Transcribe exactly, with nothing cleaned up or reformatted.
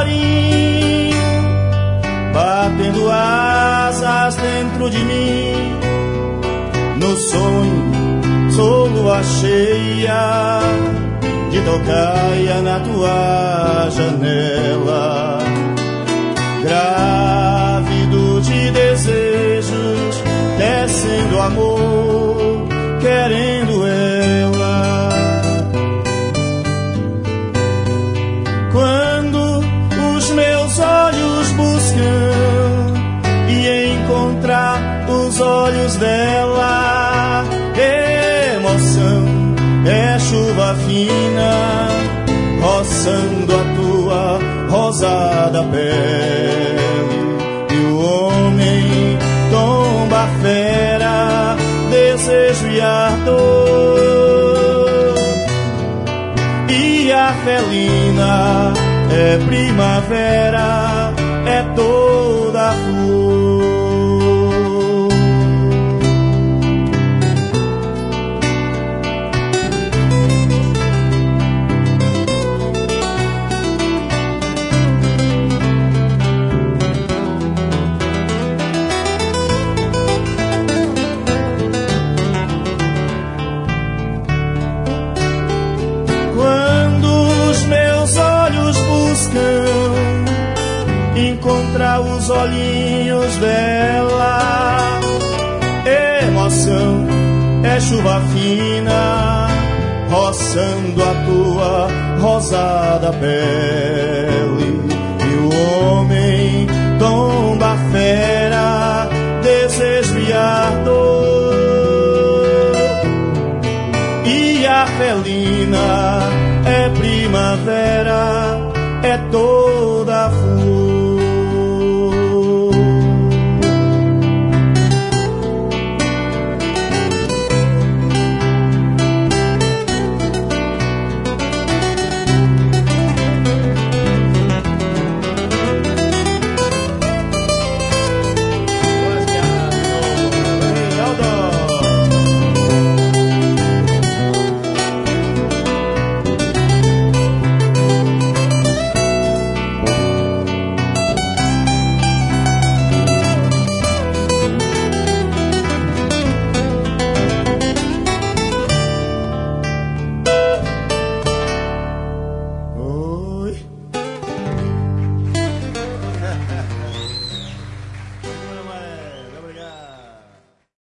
passarinho batendo asas dentro de mim. No sonho sou lua cheia de tocaia na tua janela, grávido de desejos, tecendo amor, querendo ela. Quando os meus olhos buscam e encontrar os olhos dela, emoção é chuva fina roçando a tua rosada pele, e o homem tomba fera, desejo e ardor, e a felina é primavera, é toda flor. Encontrar os olhinhos dela, emoção é chuva fina roçando a tua rosada pele, e o homem tomba fera, desejo e ardor, e a felina é primavera, é toda